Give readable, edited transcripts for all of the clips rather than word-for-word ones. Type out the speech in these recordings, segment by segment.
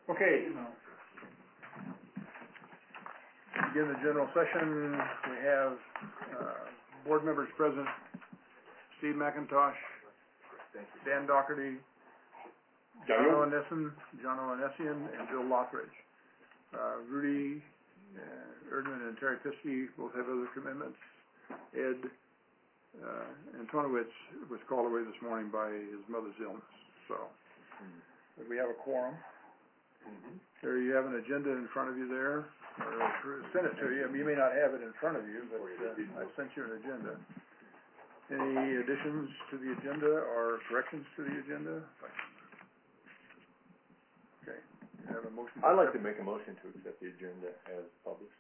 Okay. Begin the general session. We have board members present: Steve McIntosh, Dan Doherty, John Owenessian, and Bill Lothridge. Rudy Erdman and Terry Piskey both have other commitments. Ed Antonowitz was called away this morning by his mother's illness. So we have a quorum. There you have an agenda in front of you there. Or sent it to you. I mean, you may not have it in front of you, but I sent you an agenda. Any additions to the agenda or corrections to the agenda? Okay. You have a motion? I'd like to make a motion to accept the agenda as published.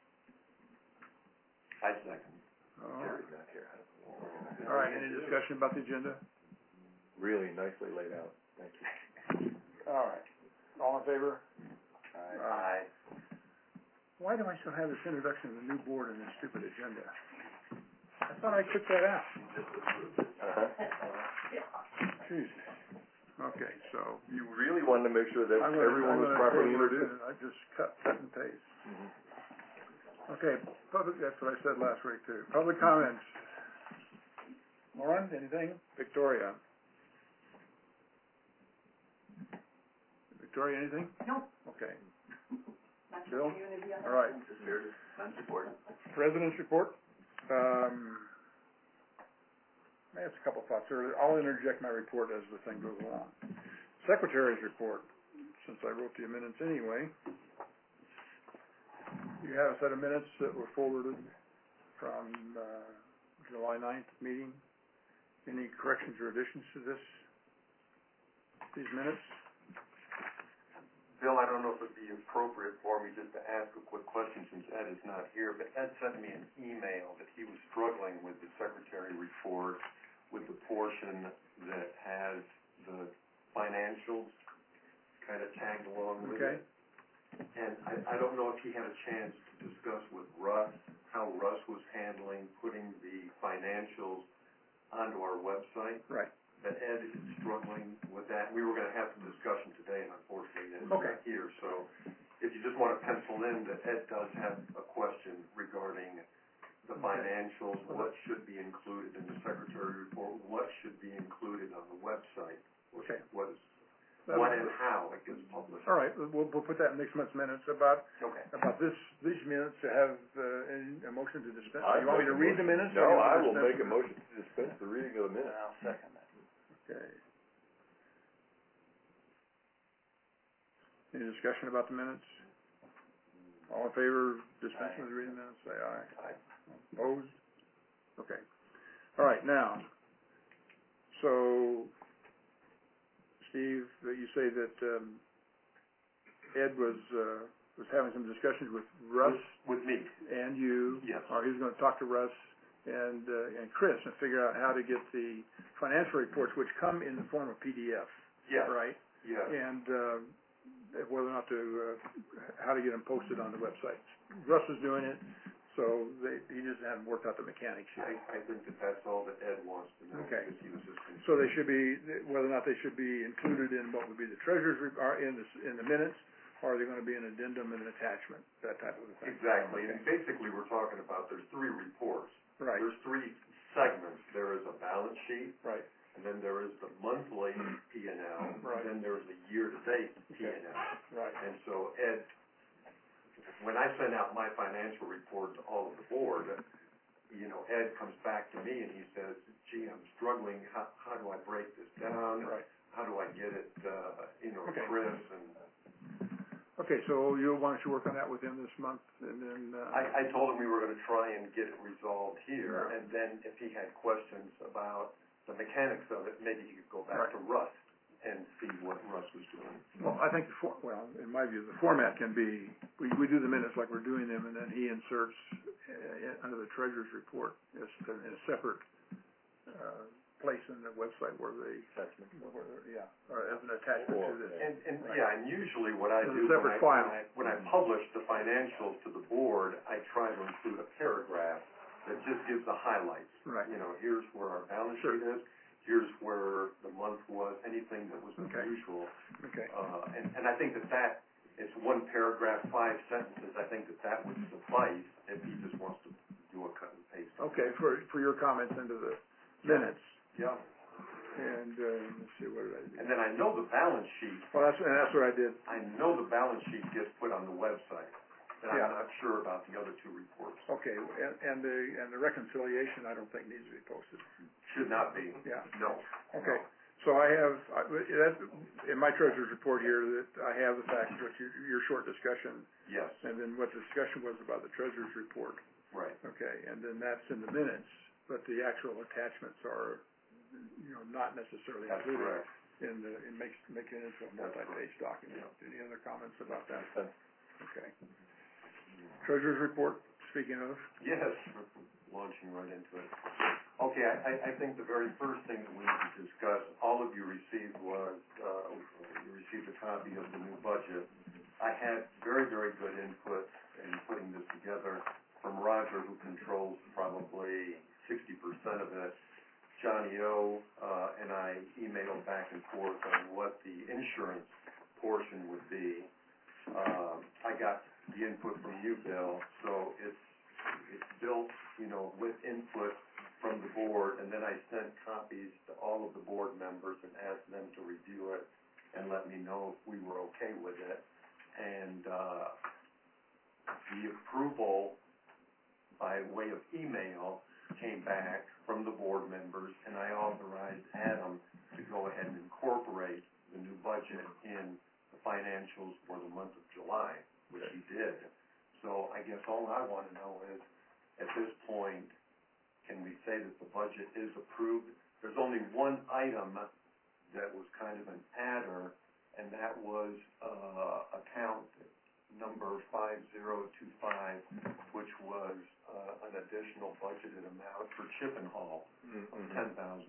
I second. Jerry's not here. All right. Any discussion about the agenda? Really nicely laid out. Thank you. All right. All in favor? Aye. Why do I still have this introduction of the new board in this stupid agenda? I thought I took that out. Jeez. Okay, so you really wanted to make sure that everyone was properly introduced. I just cut and paste. Okay, public. That's what I said last week too. Public comments. Lauren, anything? Victoria. Victoria, anything? No. Okay. Bill? All right. President's report. I have a couple of thoughts earlier. I'll interject my report as the thing goes along. Secretary's report, since I wrote the minutes anyway. You have a set of minutes that were forwarded from July 9th meeting. Any corrections or additions to these minutes? Bill, I don't know if it would be appropriate for me just to ask a quick question since Ed is not here, but Ed sent me an email that he was struggling with the secretary report with the portion that has the financials kind of tagged along with it. And I don't know if he had a chance to discuss with Russ how Russ was handling putting the financials onto our website. Right. That Ed is struggling with that. We were going to have the discussion today, and unfortunately Ed's not here. So if you just want to pencil in that Ed does have a question regarding the financials, what should be included in the secretary report, what should be included on the website, what and how it gets published. All right, we'll put that in next month's minutes. About these minutes to have a motion to dispense. You want me to read the minutes? No, I will make a motion to dispense the reading of the minutes. I'll second that. Okay. Any discussion about the minutes? All in favor of dispensing with the reading minutes, say aye. Aye. Opposed? Okay. All right, now, so, Steve, you say that Ed was having some discussions with Russ? With me. And you? Yes. Or he was going to talk to Russ and Chris and figure out how to get the financial reports, which come in the form of PDF. Yes. Right? Yes. And whether or not how to get them posted on the website. Russ is doing it, so he just hasn't worked out the mechanics yet. I think that's all that Ed wants to know. Okay. Because he was just so they should be, whether or not they should be included in what would be the treasurer's in the minutes, or are they going to be an addendum and an attachment, that type of a thing? Exactly. Okay. And basically we're talking about there's 3 reports. Right. There's 3 segments. There is a balance sheet. Right. And then there is the monthly P&L. Right. And then there's the year-to-date P&L. Right. And so Ed, when I send out my financial report to all of the board, Ed comes back to me and he says, gee, I'm struggling. How do I break this down? Right. How do I get it, Okay. Chris? And okay, so why don't you work on that with him this month, and then... I told him we were going to try and get it resolved here, right. And then if he had questions about the mechanics of it, maybe he could go back right. to Russ and see what Russ was doing. Well, I think, in my view, the format can be, we do the minutes like we're doing them, and then he inserts under the treasurer's report in a separate place in the website where they, or as an attachment to this. And right. And usually what I do when I publish the financials to the board, I try to include a paragraph that just gives the highlights. Right. Here's where our balance sheet is. Here's where the month was. Anything that was unusual. Okay. And I think that it's one paragraph, 5 sentences. I think that would suffice if he just wants to do a cut and paste. Okay, for your comments into the minutes. Yeah. And, let's see, what did I do? And then I know the balance sheet. Well, that's what I did. I know the balance sheet gets put on the website, but Yeah. I'm not sure about the other 2 reports. Okay, and the reconciliation, I don't think needs to be posted. Should not be. Yeah. No. Okay, so I have, that, in my treasurer's report here, that I have the fact that your short discussion, Yes. and then what the discussion was about the treasurer's report. Right. Okay, and then that's in the minutes, but the actual attachments are, not necessarily That's included correct. in making it into a multi-page document. Any other comments about that? Okay. Treasurer's report, speaking of. Yes, launching right into it. Okay, I think the very first thing that we need to discuss, all of you received a copy of the new budget. I had very, very good input in putting this together from Roger, who controls probably 60% of it. Johnny O. And I emailed back and forth on what the insurance portion would be. I got the input from you, Bill, so it's built, with input from the board, and then I sent copies to all of the board members and asked them to review it and let me know if we were okay with it. And the approval by way of email came back from the board members, and I authorized Adam to go ahead and incorporate the new budget in the financials for the month of July, which he did. So I guess all I want to know is, at this point, can we say that the budget is approved? There's only one item that was kind of an adder, and that was account number 5025, which was an additional budgeted amount for Chippenhall of $10,000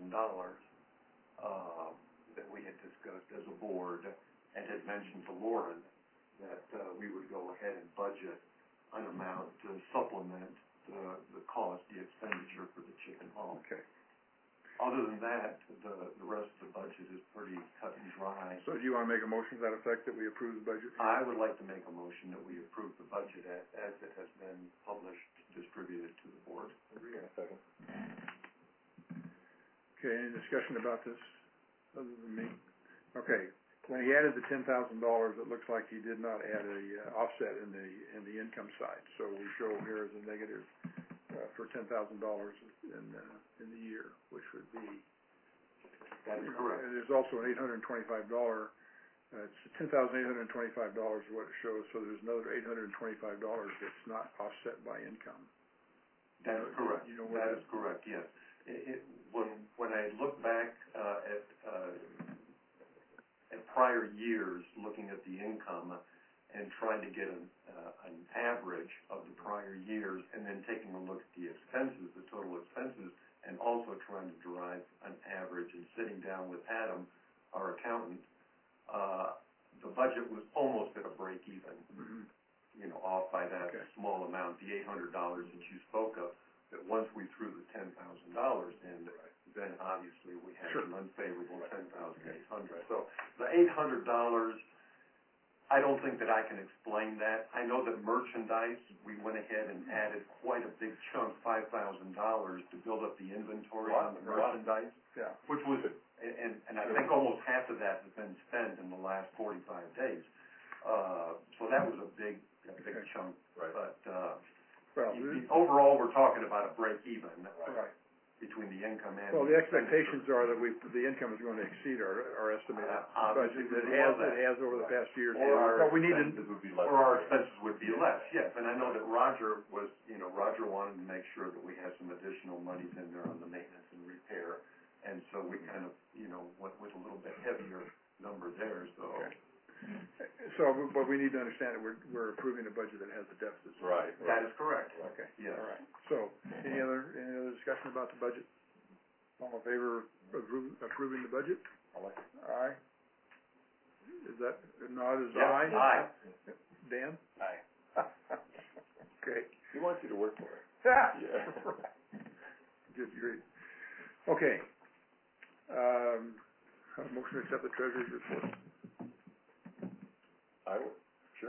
that we had discussed as a board and had mentioned to Lauren that we would go ahead and budget an amount to supplement the cost, the expenditure for the Chippenhall. Okay. Other than that, the rest of the budget is pretty cut and dry. So do you want to make a motion to that effect, that we approve the budget? I would like to make a motion that we approve the budget as it has been published, distributed to the board. Second. Okay, any discussion about this, other than me? Okay, when he added the $10,000, it looks like he did not add a offset in the income side. So we show here as a negative for $10,000 in the year, which would be. That is correct. And there's also an $825. It's $10,825 is what it shows. So there's another $825 that's not offset by income. That is correct. You know that is correct. Yes. When I look back at prior years, looking at the income and trying to get an average of the prior years, and then taking a look at the expenses, the total expenses, and also trying to derive an average, and sitting down with Adam, our accountant, the budget was almost at a break even, off by that small amount, the $800 that you spoke of. That once we threw the $10,000 in, then obviously we had an unfavorable $10,800. So the $800, I don't think that I can explain that. I know that merchandise, we went ahead and added quite a big chunk, $5,000, to build up the inventory on the merchandise, which was, and I think almost half of that has been spent in the last 45 days. So that was a big chunk. But overall, we're talking about a break even. Between the income and... Well, the expectations are that the income is going to exceed our estimated budget. It has over the past years. Or our expenses would be less. Or our expenses would be less, yes. And I know that Roger wanted to make sure that we had some additional monies in there on the maintenance and repair. And so we kind of, went with a little bit heavier number there, so... So, but we need to understand that we're approving a budget that has a deficit. Right. That is correct. Okay. Yes. All right. So, any other discussion about the budget? All in favor of approving the budget? Aye. Is that a nod? Is aye? Aye. Dan? Aye. Okay. He wants you to work for it. Yeah. Good grief. Okay. Have a motion to accept the treasurer's report. I would.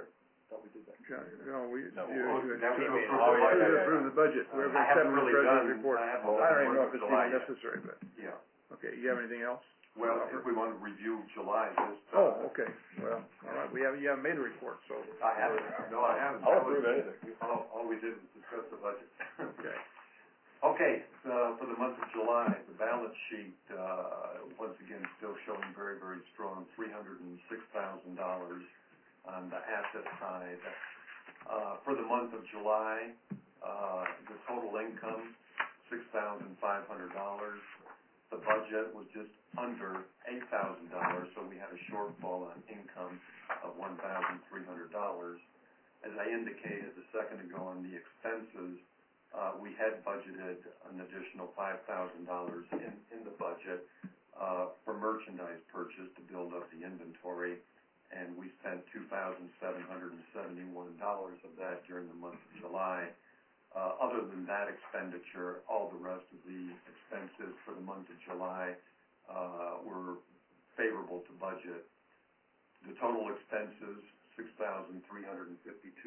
No, we, No, now we go through oh, yeah, yeah, yeah. approve the budget. We I haven't really done, report. I haven't I done don't the even know month if of it's July even yet. necessary, but, Yeah. okay, you have anything else? Well, Offer? if we want to review July, just, Okay, well, all right, you haven't made a report, so. I haven't, no, I haven't. I'll approve anything. All we did was discuss the budget. Okay, Okay, for the month of July, the balance sheet, once again, still showing very, very strong, $306,000 on the asset side. For the month of July, the total income, $6,500. The budget was just under $8,000, so we had a shortfall on income of $1,300. As I indicated a second ago on the expenses, we had budgeted an additional $5,000 in the budget for merchandise purchase to build up the inventory, and we spent $2,771 of that during the month of July. Other than that expenditure, all the rest of the expenses for the month of July were favorable to budget. The total expenses, $6,352.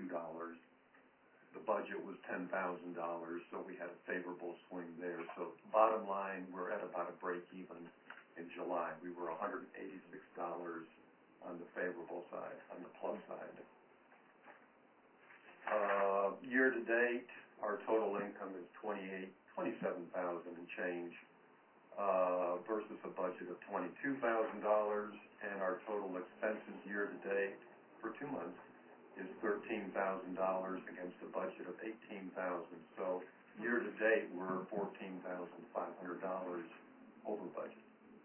The budget was $10,000, so we had a favorable swing there. So bottom line, we're at about a break even in July. We were $186 on the favorable side, on the plus side. Year to date, our total income is $27,000 and change versus a budget of $22,000, and our total expenses year to date for 2 months is $13,000 against a budget of $18,000. So year to date, we're $14,500 over budget.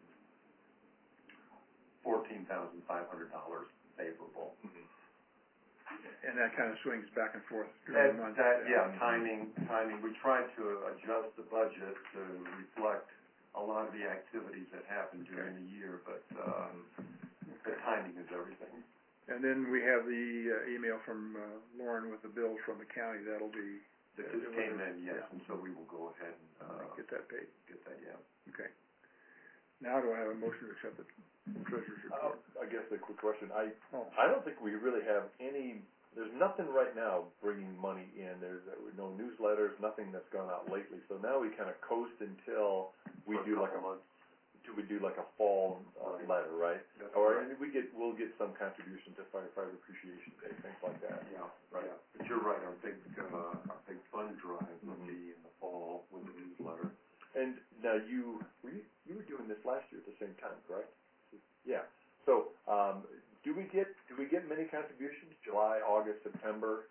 $14,500 favorable. Mm-hmm. and that kind of swings back and forth during the month. Timing. We tried to adjust the budget to reflect a lot of the activities that happen during the year, but the timing is everything. And then we have the email from Lauren with the bills from the county. That'll be that just came in, yes, and so we will go ahead and get that paid. Yeah. Okay. Now do I have a motion to accept the treasurer's report? I guess a quick question. I don't think we really have any. There's nothing right now bringing money in. There's no newsletters, nothing that's gone out lately. So now we kind of coast until we do like a month. We do like a fall letter, right? That's or right. we'll get some contribution to Firefighter Appreciation Day, things like that. Yeah, right. Yeah. But you're right. Our big fund drive will be in the fall with the newsletter. And now you were doing this last year at the same time, correct? Yeah. So do we get many contributions? July, August, September?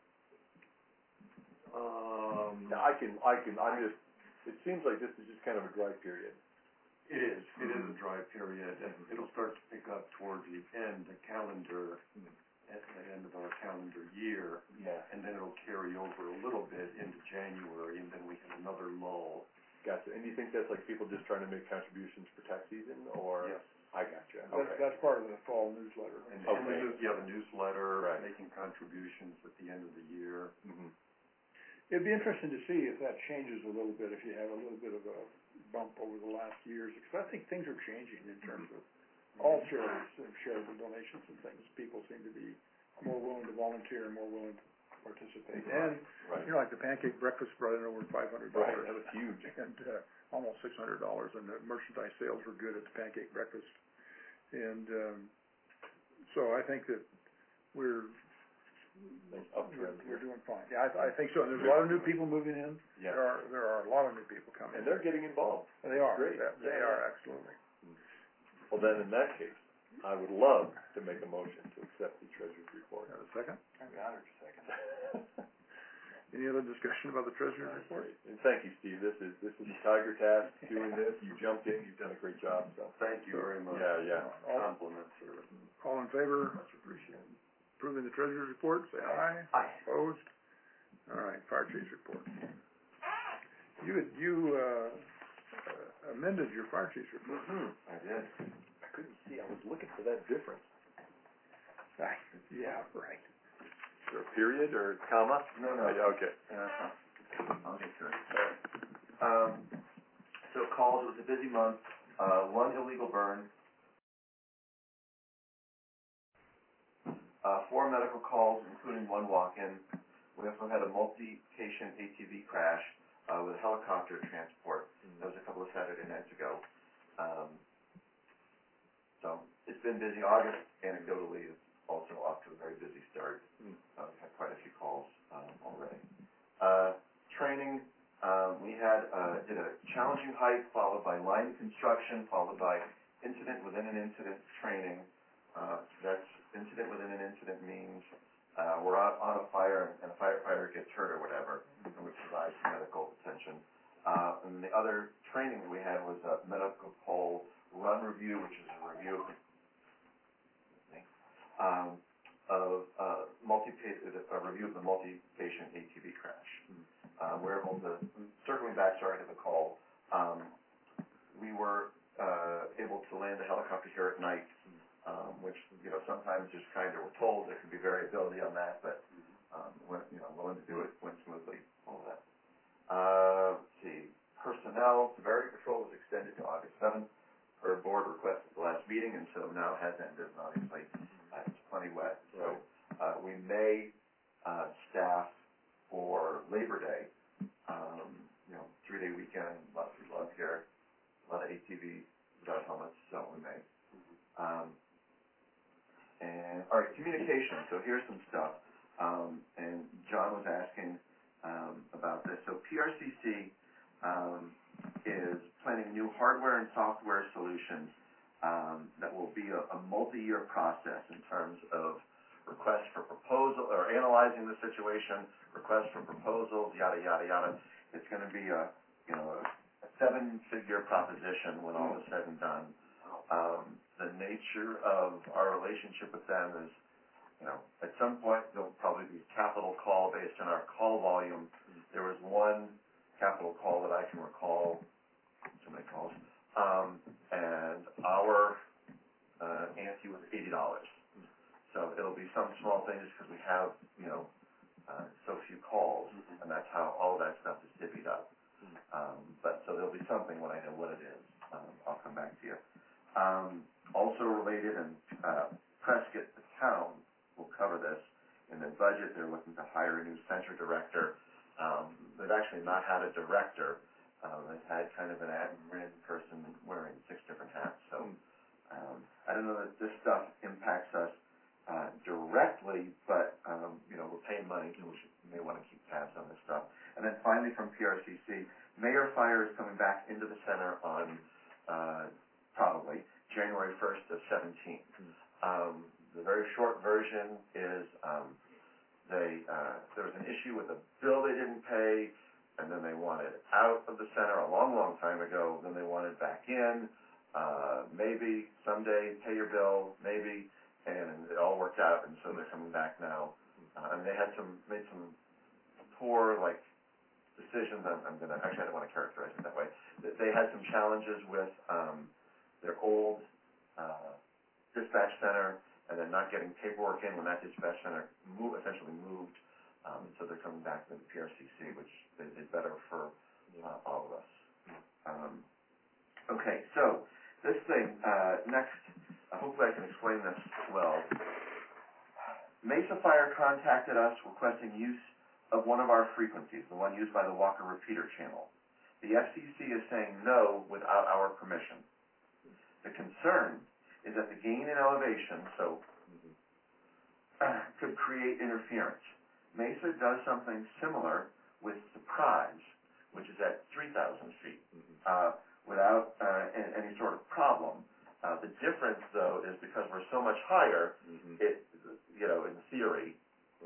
I'm just. It seems like this is just kind of a dry period. It is a dry period, and it'll start to pick up towards the end, at the end of our calendar year. Yeah. And then it'll carry over a little bit into January, and then we have another lull. Gotcha. And do you think that's like people just trying to make contributions for tax season, or? Yes. I gotcha. Okay. That's part of the fall newsletter. And the newsletter, right. Making contributions at the end of the year. Mm-hmm. It'd be interesting to see if that changes a little bit, if you have a little bit of a bump over the last years, because I think things are changing in terms of all charities and charitable donations and things. People seem to be more willing to volunteer and more willing to participate. And, like the pancake breakfast brought in over $500. Right, that was huge. And almost $600, and the merchandise sales were good at the pancake breakfast. And so I think that we're doing fine. Yeah, I think so. And there's a lot of new people moving in. Yeah. There are a lot of new people coming. And they're getting involved. They are. Great. They are, absolutely. Well, then in that case, I would love to make a motion to accept the treasurer's report. Have a second? I'd be honored to second. Any other discussion about the treasurer's report? And thank you, Steve. This is a tiger task doing this. You jumped in. You've done a great job. So thank you very much. Yeah. Compliments are all in favor? much appreciated. Approving the treasurer's report, say aye. Aye. Opposed? All right, fire chief's report. You amended your fire chief's report. I did. I couldn't see. I was looking for that difference. Yeah, right. Is there a period or comma? No. Okay. I'll get to it. So calls, it was a busy month. One illegal burn. 4 medical calls, including 1 walk-in. We also had a multi-patient ATV crash with a helicopter transport. That was a couple of Saturday nights ago. So it's been busy. August, anecdotally, is also off to a very busy start. We've had quite a few calls already. Training, we did a challenging hike, followed by line construction, followed by incident within an incident training. That's incident within an incident means we're on a fire and a firefighter gets hurt or whatever, and we provide some medical attention. And the other training that we had was a medical pole run review, which is a review of the multi-patient ATV crash. We're able to, circling back, sorry to the call, we were able to land the helicopter here at night, which, sometimes just we're told there could be variability on that, but, willing to do it, went smoothly, all of that. Let's see, personnel, severity patrol was extended to August 7th per board request at the last meeting, and so now has ended, and obviously, it's plenty wet. So, we may staff for Labor Day, 3-day weekend, lots of people out here, a lot of ATVs without helmets, so we may. And, all right, communication. So here's some stuff. And John was asking about this. So PRCC is planning new hardware and software solutions that will be a multi-year process in terms of requests for proposal, or analyzing the situation, requests for proposals, yada, yada, yada. It's going to be a 7-figure proposition when all is said and done. The nature of our relationship with them is, at some point there'll probably be capital call based on our call volume. There was one capital call that I can recall, so many calls, and our ante was $80. So it'll be some small things because we have, so few calls, and that's how all of that stuff is divvied up. But so there'll be something when I know what it is. I'll come back to you. Also related, and Prescott, the town, will cover this. In their budget, they're looking to hire a new center director. They've actually not had a director. They've had kind of an admin person wearing 6 different hats. So I don't know that this stuff impacts us directly, but, we're paying money, so we may want to keep tabs on this stuff. And then finally from PRCC, Mayor Fire is coming back into the center on probably January 1st of 17. The very short version is there was an issue with a bill they didn't pay, and then they wanted out of the center a long, long time ago. Then they wanted back in. Maybe someday pay your bill, maybe, and it all worked out, and so they're coming back now. And they made some poor decisions. I don't want to characterize it that way. They had some challenges with their old dispatch center, and then not getting paperwork in when that dispatch center essentially moved. So they're coming back to the PRCC, which is better for all of us. Okay, so this thing, next, hopefully I can explain this well. Mesa Fire contacted us requesting use of one of our frequencies, the one used by the Walker Repeater channel. The FCC is saying no without our permission. The concern is that the gain in elevation, could create interference. Mesa does something similar with Surprise, which is at 3,000 feet, without any sort of problem. The difference, though, is because we're so much higher, in theory,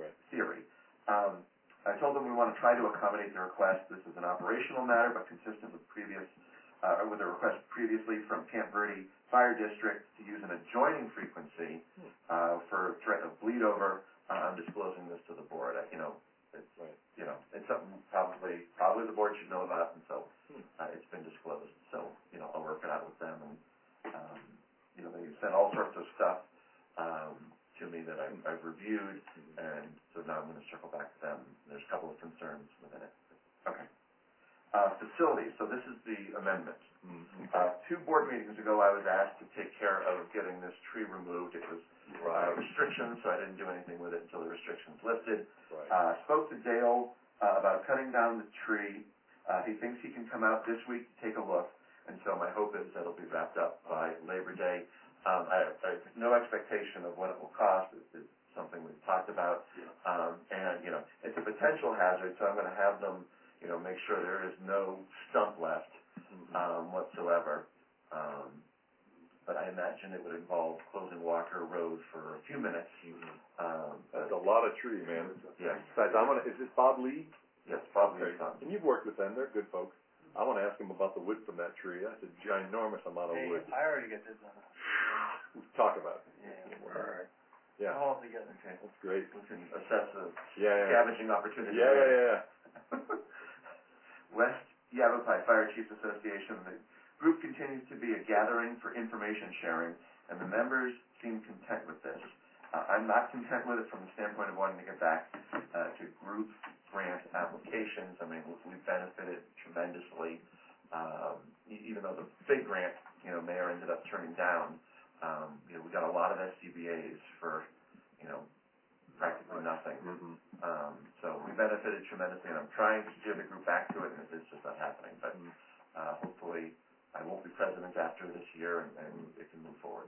I told them we want to try to accommodate the request. This is an operational matter, but consistent with with a request previously from Camp Verde Fire District to use an adjoining frequency for threat of bleed over. I'm disclosing this to the board. It's something probably the board should know about, and so it's been disclosed. So I'll work it out with them, and they sent all sorts of stuff to me that I've reviewed, and so now I'm going to circle back to them. There's a couple of concerns within it. Okay. Facilities, so this is the amendment. Mm-hmm. 2 board meetings ago, I was asked to take care of getting this tree removed. It was restrictions, so I didn't do anything with it until the restrictions lifted. Right. Spoke to Dale about cutting down the tree. He thinks he can come out this week to take a look, and so my hope is that it'll be wrapped up by Labor Day. I have no expectation of what it will cost. It's something we've talked about, and it's a potential hazard, so I'm going to have them make sure there is no stump left whatsoever. But I imagine it would involve closing Walker Road for a few minutes. That's a lot of tree, man. Yes. Besides, is this Bob Lee? Yes, Bob Lee's Okay. son. And you've worked with them. They're good folks. I want to ask him about the wood from that tree. That's a ginormous amount of wood. I already got this on. We talk about it. Yeah. All right. Yeah. All together. Okay. That's great. We can assess the Yeah. scavenging opportunity. Yeah. West Yavapai Fire Chiefs Association. The group continues to be a gathering for information sharing, and the members seem content with this. I'm not content with it from the standpoint of wanting to get back to group grant applications. I mean, we've benefited tremendously, even though the big grant, Mayor ended up turning down. We got a lot of SCBAs for, practically nothing. Mm-hmm. So we benefited tremendously, and I'm trying to steer the group back to it, and it's just not happening. But hopefully I won't be president after this year, and it can move forward.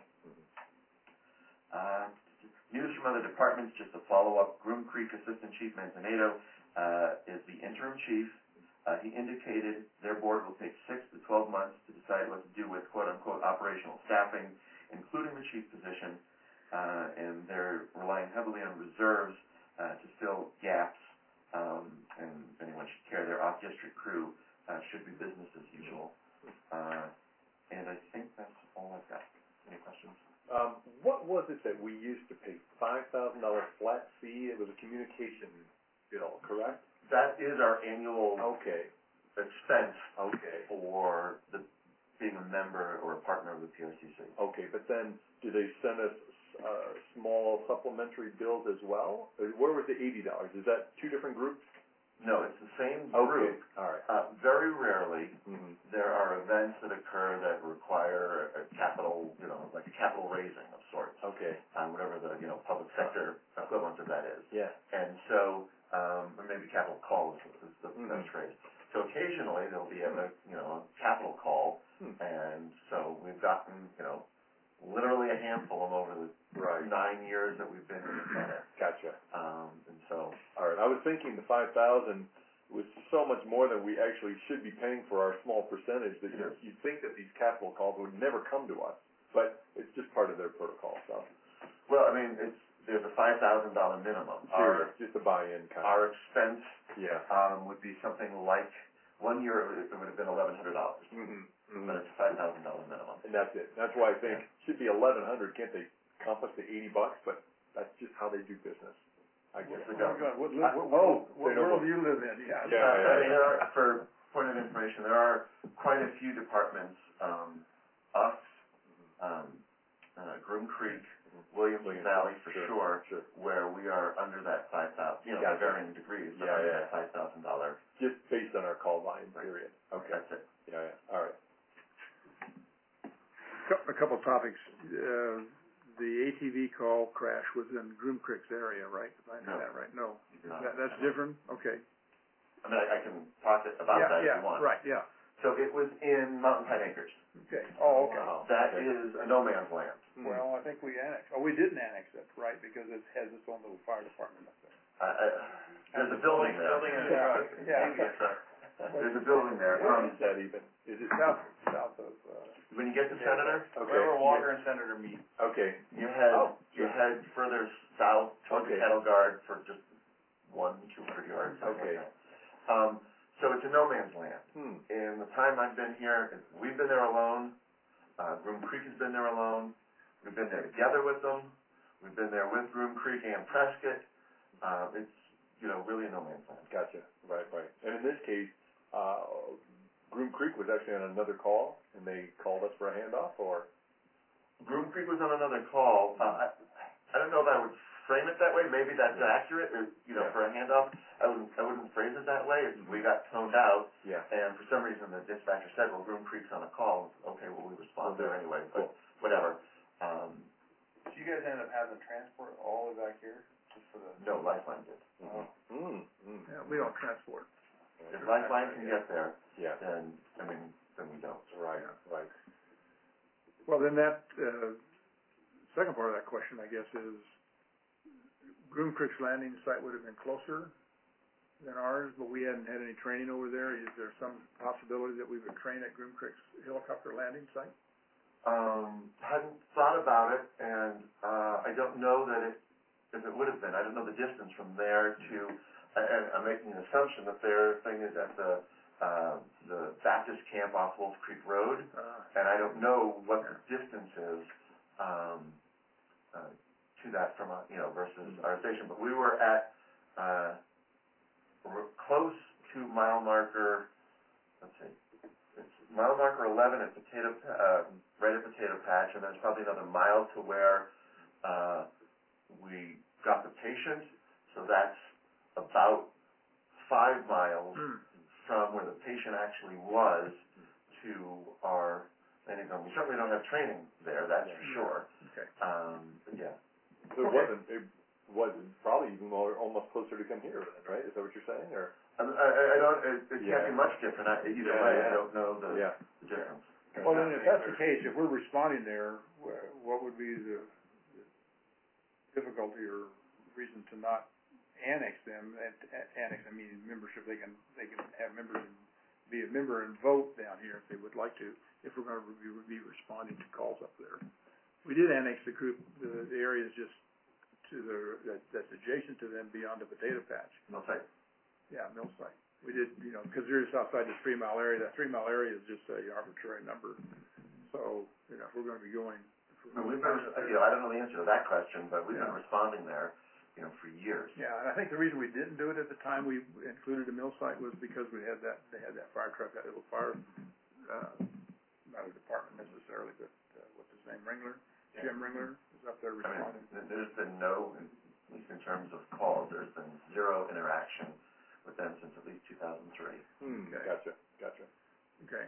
News from other departments, just a follow-up. Groom Creek Assistant Chief Manzanedo is the interim chief. He indicated their board will take 6 to 12 months to decide what to do with quote-unquote operational staffing, including the chief position, and they're relying heavily on reserves to fill gaps, and if anyone should care, their off-district crew should be business as usual. And I think that's all I've got. Any questions? What was it that we used to pay $5,000 flat fee? It was a communication bill, correct? That is our annual expense for being a member or a partner of the PRCC. Okay, but then do they send us small supplementary bills as well? Where was the $80? Is that 2 different groups? No, it's the same group. Okay, all right. Very rarely there are events that occur that require a capital, like a capital raising of sorts. Okay. Whatever the, public sector equivalent of that is. Yeah. And so, or maybe capital call is the best phrase. So occasionally there'll be a capital call, and so we've gotten, literally a handful of them over the 9 years that we've been in the Senate. Gotcha. And so, all right. I was thinking the 5,000 was so much more than we actually should be paying for our small percentage that you'd think that these capital calls would never come to us, but it's just part of their protocol. So, well, I mean, there's a $5,000 minimum. Just a buy-in kind of. Our expense would be something like 1 year it would have been $1,100. But it's a $5,000 minimum. And that's it. That's why I think it should be $1,100. Can't they comp us to $80? But that's just how they do business. I guess. What world do you live in? I mean, for point of information, there are quite a few departments, us, Groom Creek, Williams Valley for sure, where we are under that 5,000, by varying degrees, but under that $5,000. Just based on our call volume, period. Okay. That's it. Yeah. All right. A couple of topics. The ATV call crash was in Groom Creek's area, right? If I know that right? No. That's different? Okay. I mean, I can talk about that if you want. Right, yeah. So it was in Mountain Pine Acres. Okay. Oh, okay. That is a no man's land. Well, I think we annexed. Oh, we didn't annex it, right? Because it has its own little fire department up there. There's a building there. There's a building there. Where is that even? Is it south of? When you get to Senator, Wherever Walker and Senator meet. Okay. You head further south toward the cattle guard for just 200 yards. Okay. So it's a no man's land. In the time I've been here, we've been there alone. Groom Creek has been there alone. We've been there together with them. We've been there with Groom Creek and Prescott. It's really a no man's land. Gotcha. Right. And in this case, Groom Creek was actually on another call, and they called us for a handoff, or? Groom Creek was on another call. I don't know if I would frame it that way. Maybe that's accurate, for a handoff. I wouldn't phrase it that way. Friday, we got toned out, Yeah. and for some reason the dispatcher said, well, Groom Creek's on a call. Okay, well, we respond there anyway, but whatever. So you guys ended up having to transport all the way back here, just for the? No, Lifeline did. Yeah, we don't transport. If Lifeline can get there, Yeah. then we don't. Right, right. Well, then that, second part of that question, I guess, is Groom Creek's landing site would have been closer than ours, but we hadn't had any training over there. Is there some possibility that we would train at Groom Creek's helicopter landing site? Hadn't thought about it, and I don't know that if it would have been. I don't know the distance from there to, and I'm making an assumption that their thing is at the Baptist camp off Wolf Creek Road, and I don't know what the distance is to that from versus our station. But we were at we're close to mile marker. Let's see, it's mile marker 11 at right at Potato Patch, and then it's probably another mile to where we got the patient. So that's about 5 miles from where the patient actually was to our landing zone. We certainly don't have training there, that's for sure. Okay. But yeah. So it wasn't probably even almost closer to come here then, right? Is that what you're saying, or? I don't. It can't be much different either way. I don't know the difference. Well, then, if that's the case, if we're responding there, what would be the difficulty or reason to not annex them? Annex, I mean, membership. They can have members and be a member and vote down here if they would like to. If we're going to be responding to calls up there, we did annex the group, the areas just to that's adjacent to them beyond the Potato Patch. Mill site. Yeah, mill site. We did, because they're just outside this 3 mile area. That 3 mile area is just a arbitrary number. So, if we're going to be going. We've been, I don't know the answer to that question, but we've been responding there, for years. Yeah, and I think the reason we didn't do it at the time we included a mill site was because they had that fire truck, that little fire, not a department necessarily, but what's his name, Ringler? Jim Ringler is up there responding. There's been no, at least in terms of calls, there's been zero interaction with them since at least 2003. Okay. Gotcha. Okay.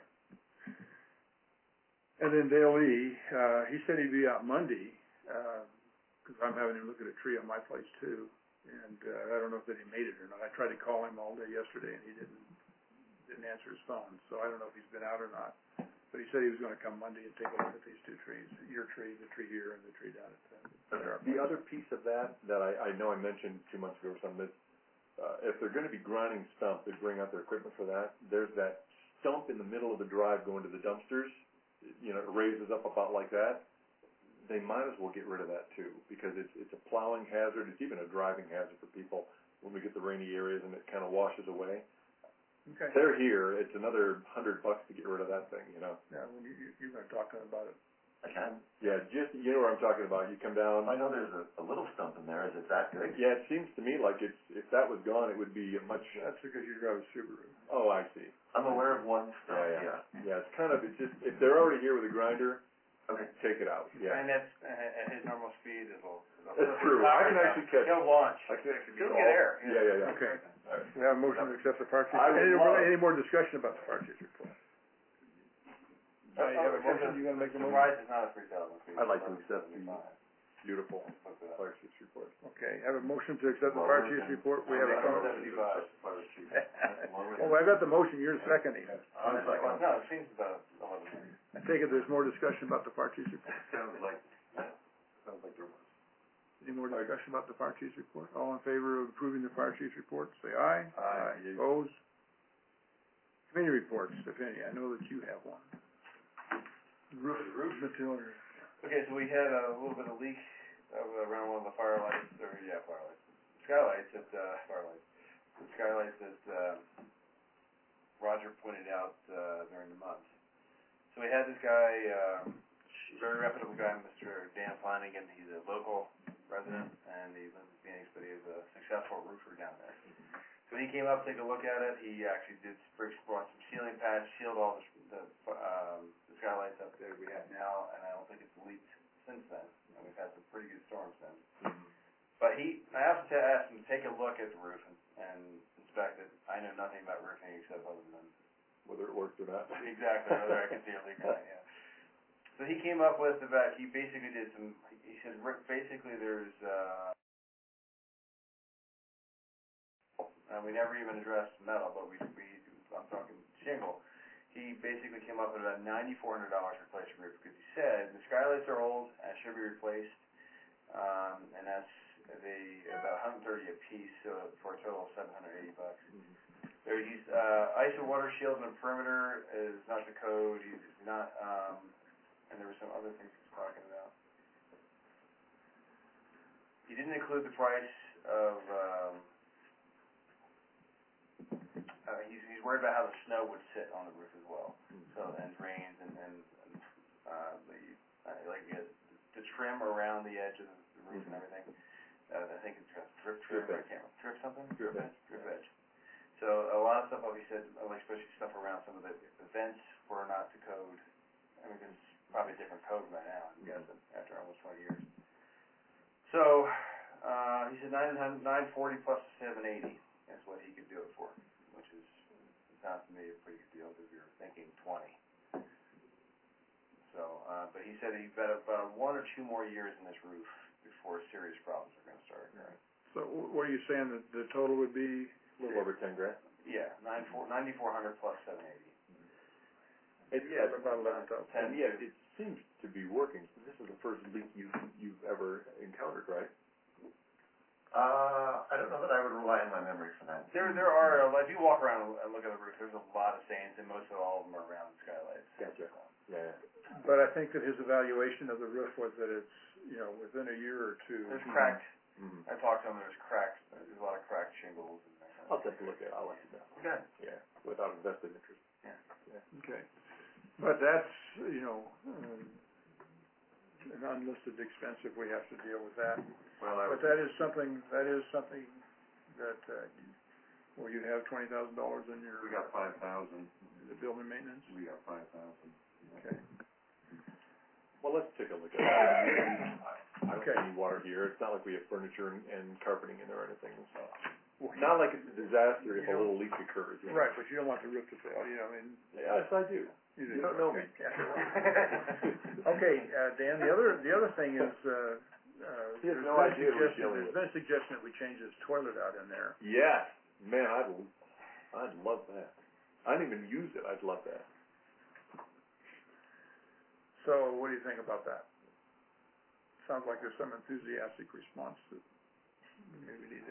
And then Dale Lee, he said he'd be out Monday, because I'm having him look at a tree on my place too, and I don't know if that he made it or not. I tried to call him all day yesterday, and he didn't answer his phone, so I don't know if he's been out or not. But he said he was going to come Monday and take a look at these 2 trees, your tree, the tree here, and the tree down at The other piece of that I know I mentioned 2 months ago or something is, if they're going to be grinding stump, they bring out their equipment for that. There's that stump in the middle of the drive going to the dumpsters. It raises up about like that. They might as well get rid of that too, because it's a plowing hazard. It's even a driving hazard for people when we get the rainy areas and it kind of washes away. Okay. They're here. It's another $100 to get rid of that thing. Yeah, well, you're going to talk to them about it. I can. Yeah, just you know what I'm talking about. You come down. I know there's a little stump in there. Is it that big? Yeah, it seems to me like if that was gone, it would be a much. That's because you drive a Subaru. Oh, I see. I'm aware of one stump. Yeah. It's just if they're already here with a grinder, okay, take it out. Yeah. And that's at his normal speed. That's true. I can actually catch. He'll launch. I can actually He'll get air. Yeah. Okay. We have a motion to accept the fire chief. I would Any more discussion about the fire chief's report? You have a motion, you going to make the motion? Surprise is not a 3,000 feet. I'd like to accept the beautiful fire chief's report. Okay, have a motion to accept the fire chief's report. We have a. 75. Well, I got the motion, you're seconding. No, it seems about 11. I take it there's more discussion about the fire chief's report. Sounds like there was. Any more discussion about the fire chief's report? All in favor of approving the fire chief's report, say aye. Aye. Opposed? Committee reports, if any. I know that you have one. Roof material. Okay, so we had a little bit of leak around one of the skylights that Roger pointed out during the month. So we had this guy, very reputable guy, Mr. Dan Flanagan. He's a local resident, and he lives in Phoenix, but he's a successful roofer down there. So he came up to take a look at it. He actually brought some sealing pads, sealed all the skylights up there we have now, and I don't think it's leaked since then. And we've had some pretty good storms since. But I also asked him to take a look at the roof and inspect it. I know nothing about roofing except other than whether it worked or not. exactly whether I can see a leak or not. Yeah. So he came up with about. He basically did some. He said basically there's. We never even addressed metal, but I'm talking shingle. He basically came up with about $9,400 to replace a roof because he said the skylights are old and should be replaced, and that's about $130 a piece, so for a total of $780. He's ice and water shield and the perimeter is not the code. He's not, and there were some other things he was talking about. He didn't include the price of. He's worried about how the snow would sit on the roof as well. So and drains and the trim around the edge of the roof and everything. I think it's got drip edge. Drip something? Drip edge. So a lot of stuff, like he said, like especially stuff around some of the vents were not to code. I mean, it's probably a different code by now, I'm guessing, after almost 20 years. So he said $940 plus $780 is what he could do it for, which is sounds to me a pretty good deal because we were thinking 20. So, but he said he's got about 1 or 2 more years in this roof before serious problems are going to start occurring. So what are you saying that the total would be? A little over $10,000. Yeah, $9,400 plus $780. Yeah, about 11,000. And yeah, it seems to be working. This is the first leak you've ever encountered, right? I don't know that I would rely on my memory for that. There are, if you walk around and look at the roof, there's a lot of stains, and most of all of them are around the skylights. Gotcha. Yeah. But I think that his evaluation of the roof was that it's, within a year or two. There's cracked. Mm-hmm. I talked to him. There's cracks. There's a lot of cracked shingles. I'll take a look at it. I'll let you know. Okay. Yeah, without invested interest. Yeah. Okay. But that's, an unlisted expense if we have to deal with that. Well, but that is something that, you have $20,000 in your. We got 5,000. The building maintenance? We got 5,000. Okay. Well, let's take a look at it. I don't see any water here. It's not like we have furniture and carpeting in there or anything. So. Not like it's a disaster if a little leak occurs. Right, but you don't want the roof to fail, Yes, I do. You don't know me. Okay, Dan, the other thing is, he has no idea what he's dealing with. There's been a suggestion that we change this toilet out in there. Yes. Man, I'd love that. I didn't even use it. I'd love that. So what do you think about that? Sounds like there's some enthusiastic response that maybe we need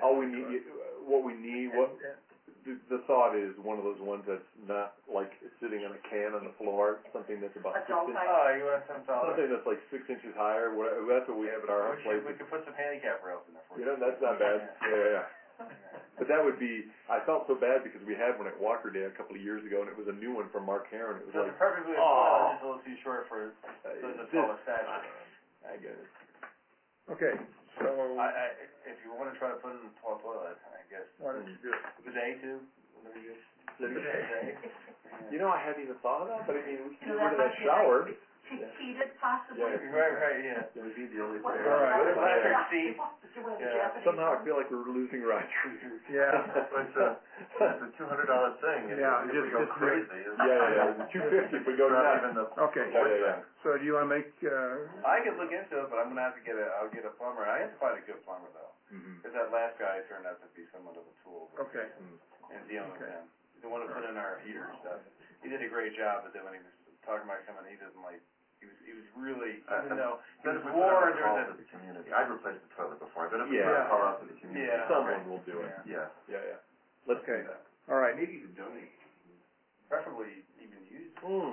to the thought is one of those ones that's not like sitting on a can on the floor, something that's about 6 inches. Oh, you want some taller? Something that's like 6 inches higher. That's what we have at our place. We could put some handicap rails in there for you. That's not bad. Yeah. But that would be, I felt so bad because we had one at Walker Day a couple of years ago, and it was a new one from Mark Heron. It was so like, perfectly just a little too short for the taller stature. I get it. Okay, so if you want to try to put in a tall toilet, I guess. Why don't you do it? Bidet too? Bidet. I hadn't even thought of that, but I mean, we can get rid of that shower. Seated possibly? Yeah. Right, yeah. That would be the only All right. Electric seat. Yeah. Somehow I feel like we're losing Roger. Yeah. It's a $200 thing. Yeah, if we go crazy. Yeah. $250 if we go not nuts. even the Okay. Yeah. So do you want to make? I can look into it, but I'm gonna have to I'll get a plumber. I have to find a good plumber though, because that last guy turned out to be somewhat of a tool. Okay. And dealing with him, the one who put in our heater and stuff, he did a great job. But then when he was talking about coming, he doesn't like. He was really, even though he was warned there was the community. I'd replaced the toilet before, but if we Yeah. call out to the community, Someone will do it. Yeah. Let's Okay. do that. All right. maybe even donate, preferably even use.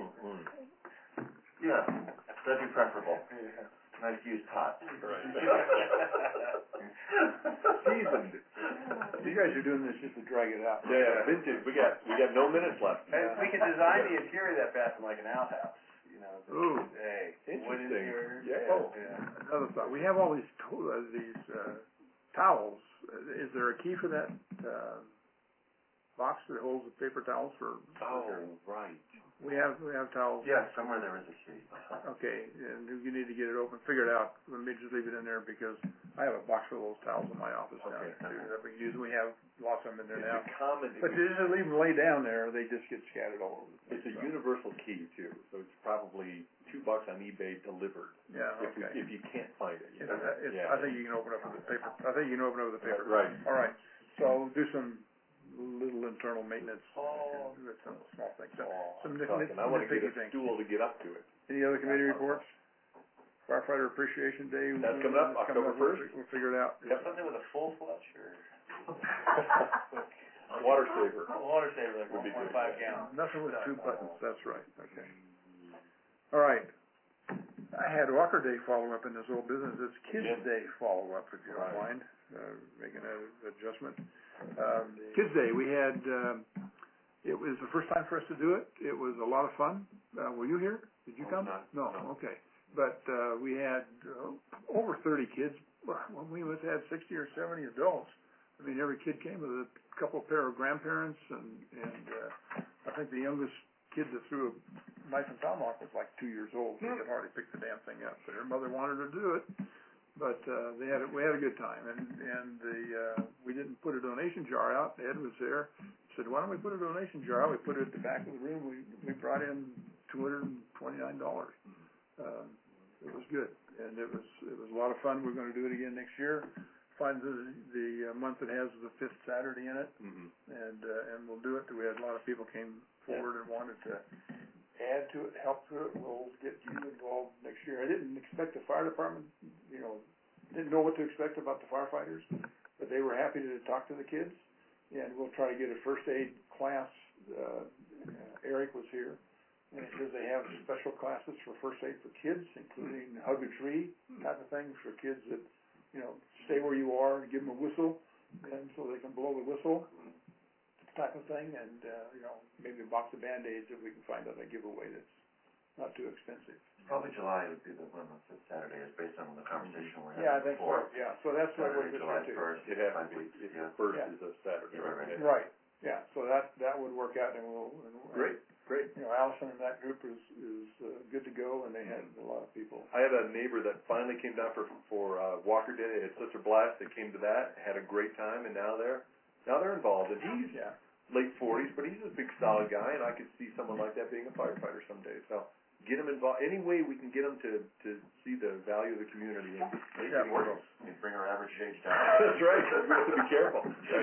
Yeah, that'd be preferable. Yeah. Nice used pot. Right. Seasoned. You guys are doing this just to drag it out. Yeah, vintage. We got no minutes left. And we could design the interior of that bathroom like an outhouse. Ooh. Hey, Interesting. Yeah. Oh, another thought. We have all these towels. Is there a key for that box that holds the paper towels for? Oh, right. We have towels. Yeah, somewhere there is a key. Okay, and you need to get it open, figure it out. Let me just leave it in there because I have a box full of those towels in my office now Okay. too that we use. We have lots of them in there now. It's a common, But you just leave them lay down there, they just get scattered all over the place. it's a universal key too, so it's probably $2 on eBay delivered. Yeah, If okay. you can't find it. I think you can open up with the paper. I think you can open up with the paper. Right. All right. So do some little internal maintenance with some small things. Some I wanna get nitpicky a things. stool to get up to it. Any other committee reports? Firefighter Appreciation Day. That's coming up, October 1st. We'll figure it out. You have something with a full flush or? Water saver. Water saver, like Would be 1.5 good. gallons. Nothing with 2 buttons. That's right. Okay. All right. I had Walker Day follow-up in this old business. It's Kids Day follow-up, if you don't mind, making an adjustment. Kids Day, we had, it was the first time for us to do it. It was a lot of fun. Were you here? Did you come? No. Okay. But we had over 30 kids. Well, we must have had 60 or 70 adults. I mean, every kid came with a couple pair of grandparents, and I think the youngest kid that threw a knife and tomahawk was like 2 years old. She could hardly pick the damn thing up, but her mother wanted her to do it. But we had a good time, and we didn't put a donation jar out. Ed was there. Said, why don't we put a donation jar out? We put it at the back of the room. We brought in $229. It was good, and it was a lot of fun. We're going to do it again next year. Find the month that has the 5th Saturday in it, and we'll do it. We had a lot of people came forward and wanted to add to it, help to it. We'll get you involved next year. I didn't expect the fire department, didn't know what to expect about the firefighters, but they were happy to talk to the kids, and we'll try to get a first aid class. Eric was here, and he says they have special classes for first aid for kids, including hug a tree type of thing for kids that, stay where you are and give them a whistle, and so they can blow the whistle type of thing, and, maybe a box of Band-Aids if we can find out a giveaway that's not too expensive. Probably July would be the one that's Saturday, is based on the conversation we're Yeah, I having think before. so, yeah, so that's what we're Saturday, just July going to do. 1st. It has to be, the first is a Saturday. Right. Right, yeah, so that would work out, and we'll. Great. Allison and that group is good to go, and they had a lot of people. I had a neighbor that finally came down for Walker Day. They had such a blast. They came to that, had a great time, and now they're involved. And he's late 40s, but he's a big solid guy, and I could see someone like that being a firefighter someday. So get him involved. Any way we can get him to see the value of the community. And Yeah, you bring our average age down. That's right. We have to be careful.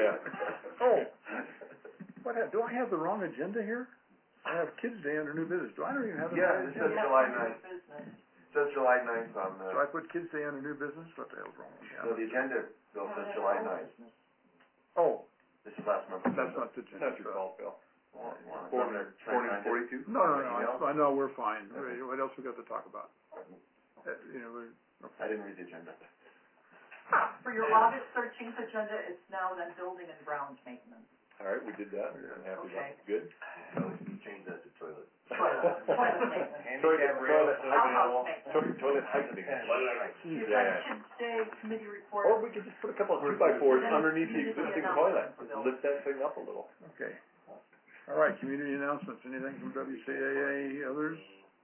Do I have the wrong agenda here? I have Kids Day under new business. I don't even have the right It agenda. says July 9th. It says July 9th on the... So I put Kids Day under new business? What the hell's wrong with me? No, the agenda, Bill, says July 9th. Oh. This is last month's That's agenda. not the agenda. That's your fault, Bill. 42? No. I know, we're fine. Okay. What else we got to talk about? I didn't read the agenda. For your August 13th agenda, it's now then building and grounds maintenance. All right, we did that. I'm happy about it. Good. No, you changed that to toilet. Toilet maintenance. Handicap rails, Outhouse maintenance. Toilet heightening. You've got Kids Day committee report. Or we could just put a couple of 2x4s underneath the existing toilet. Just lift that thing up a little. Okay. All right, community announcements. Anything from WCAA, others?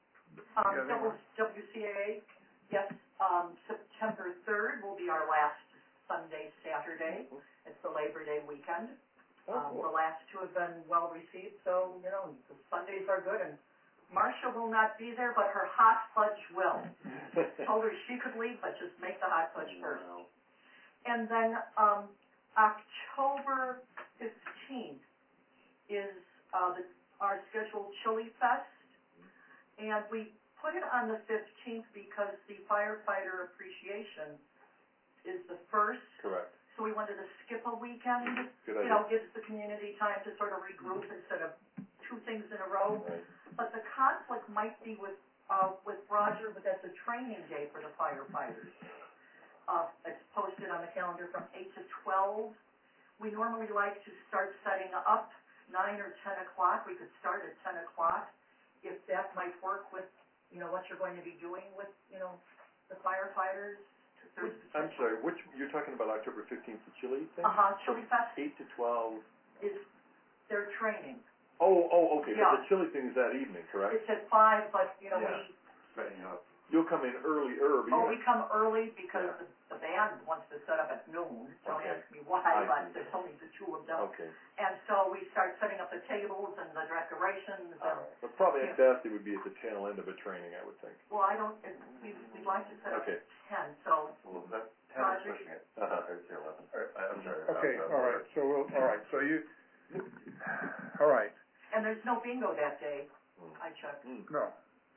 WCAA, yes, September 3rd will be our last Sunday, Saturday. It's the Labor Day weekend. The last two have been well received, so, the Sundays are good, and Marcia will not be there, but her hot fudge will. Told her she could leave, but just make the hot fudge first. And then, October 15th is, our scheduled Chili Fest, and we put it on the 15th because the firefighter appreciation is the first. Correct. So we wanted to skip a weekend. Good idea. Gives the community time to sort of regroup instead of 2 things in a row. Right. But the conflict might be with Roger, but that's a training day for the firefighters. It's posted on the calendar from 8 to 12. We normally like to start setting up 9 or 10 o'clock. We could start at 10 o'clock if that might work with, what you're going to be doing with, the firefighters. I'm sorry, you're talking about October 15th, the Chili thing? Chili Fest 8 to 12. is their training. Okay, Yeah. but the chili thing is that evening, correct? It's at 5, but, you know, Yeah. we, Setting up. You'll come in early, but we come early because Yeah. the band wants to set up at noon. Don't Okay. ask me why, I but see. there's only the two of them. Okay, And so we start setting up the tables and the decorations all and, right. But probably Yeah. at best, it would be at the tail end of a training, I would think. well, I don't, we'd like to set up Okay. at 10, so, Well, that, 10 is Roger? pushing it. I would say 11. I'm sorry. Okay, all right, so all right, so you, all right, and there's no bingo that day. Hmm. I checked. no.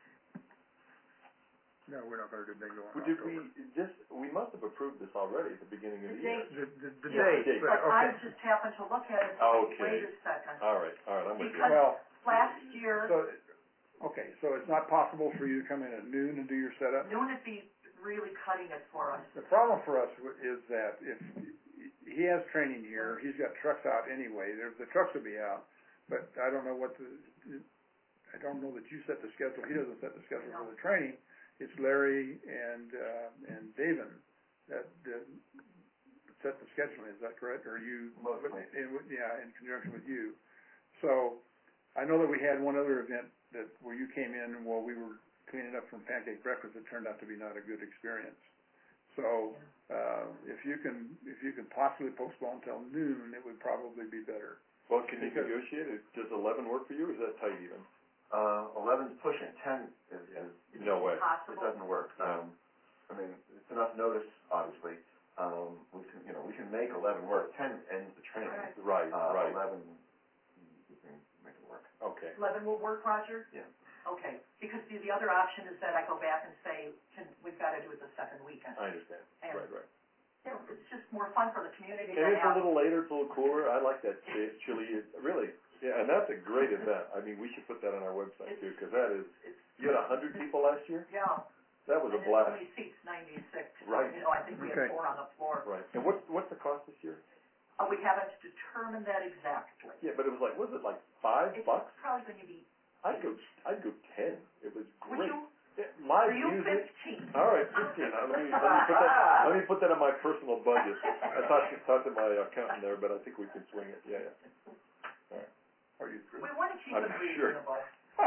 No, we're not gonna do bingo in Well, did October. we must have approved this already at the beginning of The the year. date, The Yeah, date, but I okay, just happened to look at it, Okay. wait a second. All right, I'm with you. Because well, last year, so, okay, so it's not possible for you to come in at noon and do your setup? noon would be really cutting it for us. The problem for us is that if, he has training here, he's got trucks out anyway, the trucks will be out, but I don't know I don't know that you set the schedule, he doesn't set the schedule for the training. It's Larry and David that set the scheduling, is that correct? Or you? Mostly. Yeah, in conjunction with you. So, I know that we had one other event where you came in while we were cleaning up from pancake breakfast, it turned out to be not a good experience. So, if you can possibly postpone till noon, it would probably be better. Well, can you negotiate it? Does 11 work for you, or is that tight even? 11's pushing. 10 is No way. it Possible. doesn't work. I mean, it's enough notice, obviously. We can make 11 work. 10 ends the training. Right. Right. 11, we can make it work. Okay. 11 will work, Roger? Yeah. Okay, because the other option is that I go back and say, we've got to do it the second weekend. I understand. And, Right. you know, it's just more fun for the community to And it's a have. little later, it's a little cooler. I like that chili. Really, yeah, and that's a great event. I mean, we should put that on our website too, because that is. You had 100 people last year. Yeah. That was a And blast. it only seats 96. Right. You know, I think we Okay. had 4 on the floor. Right. And what's the cost this year? We haven't determined that exactly. Yeah, but it was like, was it like $5? It's probably going to be, I'd go 10. It was would great. you? Yeah, live For you, music. 15. All right, 15. Let me put that on my personal budget. I talked to my accountant there, but I think we can swing it. Yeah. Are you through? We want to keep I'm it sure. reasonable.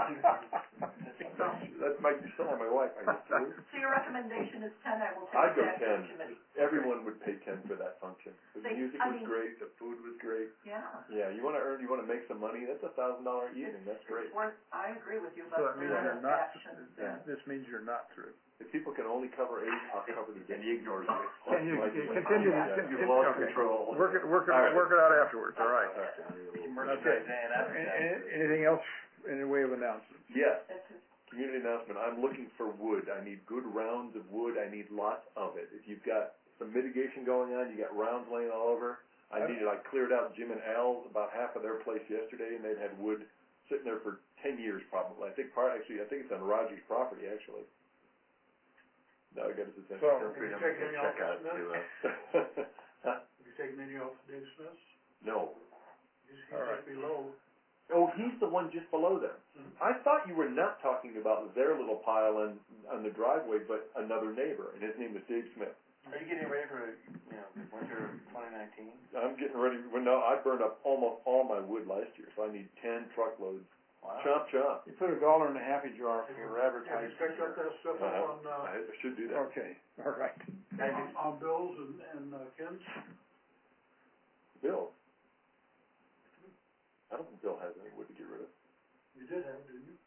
That might be selling my wife. Are you through? So your recommendation is 10, I will I'd take go it back to the 10. committee. Everyone would pay 10 for that function. The music was I mean- great. The food was great. Yeah. Yeah, you want to make some money. That's $1,000 evening. That's great. I agree with you, So but that means there you're are not, actions. this means you're not through. If people can only cover 8, I'll cover the day. And he ignores you. Can you continue? You've lost control. Work it right. out afterwards, all right. Merchandise and advertising. Anything else in the way of announcements? Yes. That's it. Community announcement. I'm looking for wood. I need good rounds of wood. I need lots of it. If you've got some mitigation going on, you got rounds laying all over. I cleared out Jim and Al's, about half of their place yesterday, and they'd had wood sitting there for 10 years probably. I think it's on Roger's property actually. Now I got his attention. So, Feel free to make a check out to, Huh? Have you taken any off Dave Smith's? No. He's All right. just below. Oh, he's the one just below them. I thought you were not talking about their little pile on the driveway, but another neighbor, and his name is Dave Smith. Are you getting ready for, winter of 2019? I'm getting ready. Well, no, I burned up almost all my wood last year, so I need 10 truckloads. Wow. Chomp, chomp. You put $1 in a happy jar for Have you advertising. picked up that stuff up I should do that. Okay, all right. on Bill's and Ken's? Bill. I don't think Bill has any wood to get rid of. You did have it, didn't you?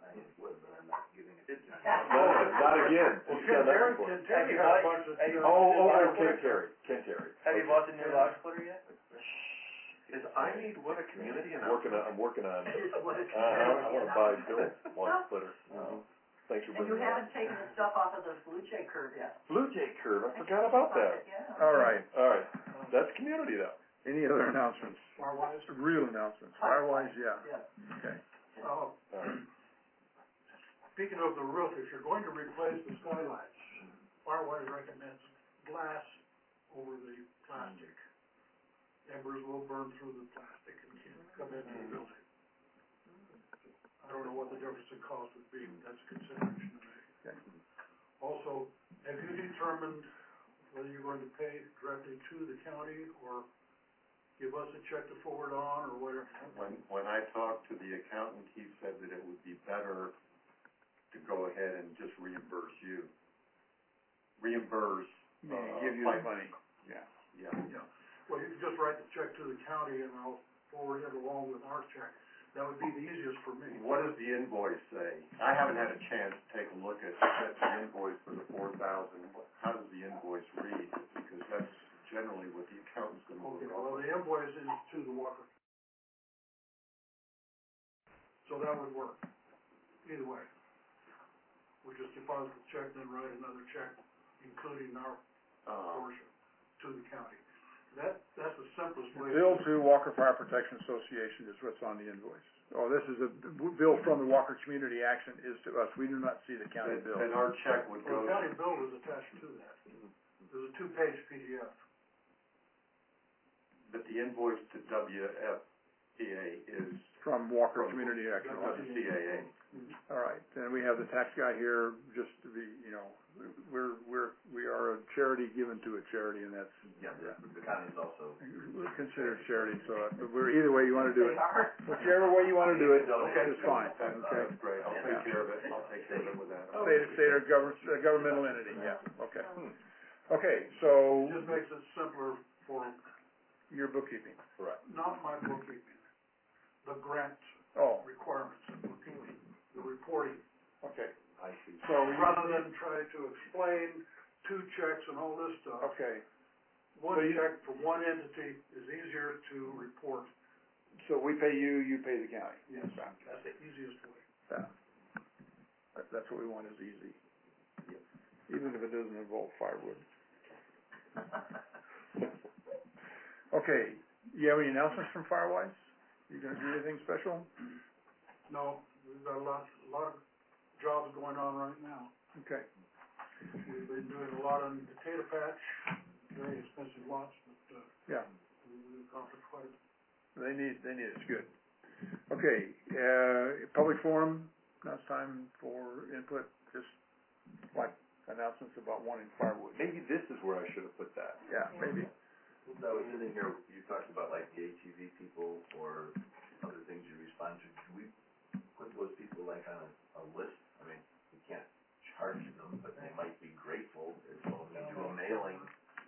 No, not again. Well, He's Ken done that Terry, before. Ken Terry Have you had a bought- bunch of. have you Ken Terry. Ken Terry. Have you bought the new log splitter yet? is I Need Wood a community announcement? I'm working on it. It is what it I want to buy Bill's log splitter. Thanks for And you bringing that. haven't taken the stuff off of the Blue Jay curve yet. Blue Jay curve. I forgot about that. Yeah. All right. That's community though. Any other announcements? Firewise? Real announcements? Firewise, yeah. Yeah. Okay. All right. Speaking of the roof, if you're going to replace the skylights, Firewise recommends glass over the plastic. Embers will burn through the plastic and come into the building. I don't know what the difference in cost would be, but that's a consideration to make. Okay. Also, have you determined whether you're going to pay directly to the county or give us a check to forward on, or whatever. When I talked to the accountant, he said that it would be better to go ahead and just reimburse you. Reimburse, Meaning give you the pipe- money, yeah. Yeah. Yeah, well, you can just write the check to the county and I'll forward it along with our check. That would be the easiest for me. What does the invoice say? I haven't had a chance to take a look at the invoice for the 4,000. How does the invoice read? Because that's generally what the accountant's gonna work Okay, off well, of. the invoice is to the Walker. So that would work, either way. We just deposit the check, then write another check, including our portion, to the county. That's the simplest way. Bill to Walker Fire Protection Association is what's on the invoice. Oh, this is a bill from the Walker Community Action is to us. We do not see the county bill. And our check would Well, go the county to, bill was attached to that. There's a 2-page PDF. but the invoice to WFPA is From Walker Community Action. from the CAA. All right, then we have the tax guy here, just to be, we are a charity given to a charity, and that's, Yeah, the county is also. we're considered charity, so we're, either way you wanna do it. Whichever way you wanna do it, Okay. is fine, okay? That's great, I'll take care of it, I'll take care of it with that. State or governmental entity, yeah, okay. Okay, so, It just makes it simpler for, your bookkeeping. Correct. not my bookkeeping, the grant Oh, requirements of bookkeeping, the reporting. okay, I see. so, Rather than try to explain 2 checks and all this stuff, okay, one So you- check for one entity is easier to report. so we pay you, you pay the county. Yes, that's the easiest way. Yeah. That's what we want, is easy. Even if it doesn't involve firewood. Okay, you have any announcements from Firewise? You gonna do anything special? No, we've got a lot of jobs going on right now. Okay, We've been doing a lot on potato patch, very expensive lots, but, yeah, we've accomplished quite a bit. they need us, good. Okay, public forum, now it's time for input, just like announcements about wanting firewood. Maybe this is where I should have put that. Yeah, maybe. That was in here, you talked about like the HEV people or other things you respond to. Can we put those people like on a list? I mean, we can't charge them, but they might be grateful. So if we do a mailing,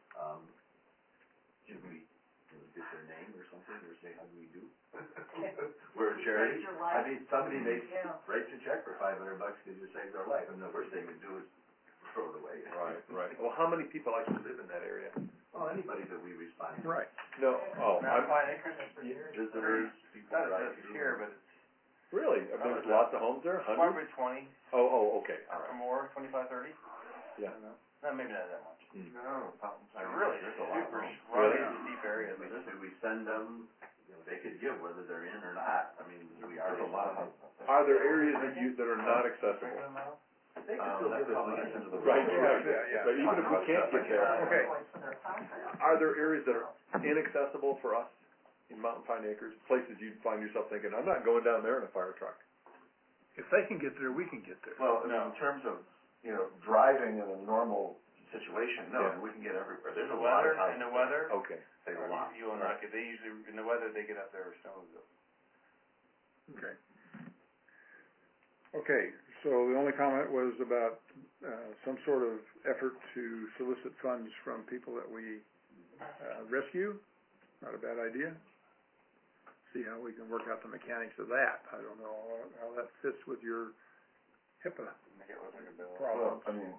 should we get their name or something, or say, how do we do? We're a charity. I mean, somebody writes a check for $500 because you saved their life, and the worst thing to do is throw it away. Right. Well, how many people actually live in that area? Well, anybody that we respond to. Right. No, Mountain Acres is Visitors, people not drive as through. here, but it's really? I mean, there's lots of homes there, probably hundreds? 20 Oh, okay, all or right, more, 25, 30. yeah. No, maybe not that much. No, They're really there's a lot of super homes. rugged, Really? steep areas. We send them, they could give whether they're in or not. I mean, we are. There's a lot of houses. Are there areas that are not accessible? They can still give how much into the. Right, Yeah. But even if we can't get there, Okay. are there areas that are inaccessible for us in Mountain Pine Acres? Places you'd find yourself thinking, I'm not going down there in a fire truck. If they can get there, we can get there. Well, in terms of, driving in a normal situation, no, Yeah. we can get everywhere. There's In a lot of in the weather, Okay. There's a lot. you will not get, they usually, in the weather, they get up there with Stonesville. Okay. Okay, so the only comment was about, some sort of effort to solicit funds from people that we, rescue. Not a bad idea. See how we can work out the mechanics of that. I don't know how that fits with your HIPAA Make it look like a bill. problem. Well, I mean,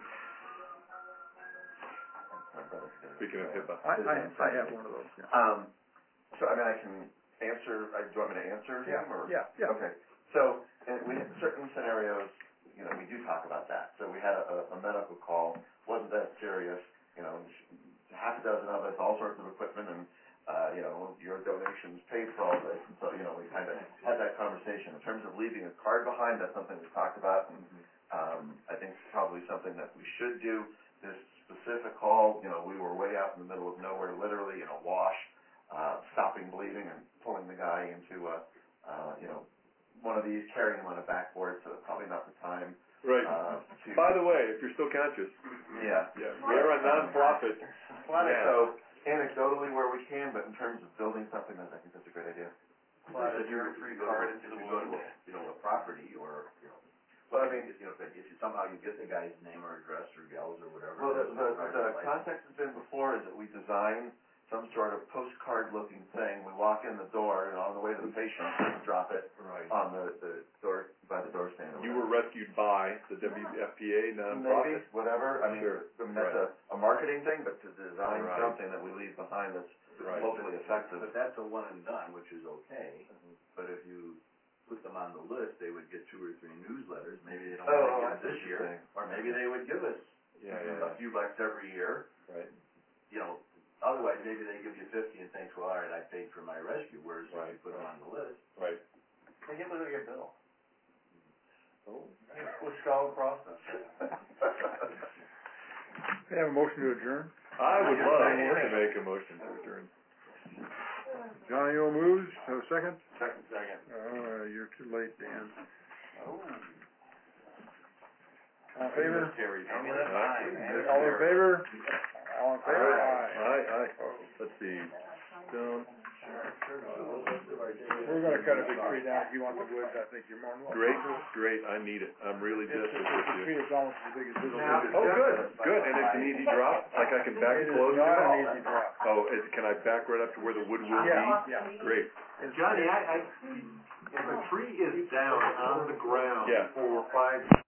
Speaking of HIPAA. I have one of those, yeah. So, I mean, I can answer, do you want me to answer him, or? Yeah. Okay, so, we have certain scenarios, we do talk about that. So we had a medical call, wasn't that serious, half a dozen of us, all sorts of equipment, and, your donations paid for all this, and so, we kind of had that conversation. In terms of leaving a card behind, that's something we've talked about, and, I think it's probably something that we should do. This specific call, we were way out in the middle of nowhere, literally in a wash, stopping bleeding and pulling the guy into one of these, carrying him on a backboard, so probably not the time. Right. By the way, if you're still conscious. Yeah. Yeah, we're a non-profit. So, anecdotally where we can, but in terms of building something, I think that's a great idea. Slide a free card into the wood. A property or, Well, I mean, if you somehow you get the guy's name or address or gals or whatever. well, the context has been before is that we design some sort of postcard-looking thing. We walk in the door, and on the way to the patient, we drop it Right. on the door, by the door stand. or You were whatever. rescued by the WFPA Maybe, nonprofit? whatever, I mean, Sure. that's a marketing thing, but to design Right. something that we leave behind that's Right. hopefully effective. But that's a one and done, which is okay, but if you put them on the list, they would get 2 or 3 newsletters, maybe they don't Oh, get I it see this what you're year, saying. or maybe they would give us a few bucks every year, Right. Otherwise, maybe they give you 50 and thinks, well, all right, I paid for my rescue, whereas if you Right, put them on the list, Right. They get with your bill. Oh. We'll skull across them. We have a motion to adjourn. I would love to make a motion to adjourn. Johnny O moves, have a second? Second. You're too late, Dan. Oh. All in favor? Maybe that's mine. All in favor? All in favor? Aye. Aye. Let's see. Stone. We're gonna cut a big tree down if you want the wood, I think you're more than welcome. Great, I need it. I'm really It's desperate a with tree you. that's almost as big as this. Oh, good, and it's an easy drop, like I can back It is close to not it? an easy drop. Oh, can I back right up to where the wood will be? Yeah. Great. Johnny, if a tree is down on the ground Yeah. for 5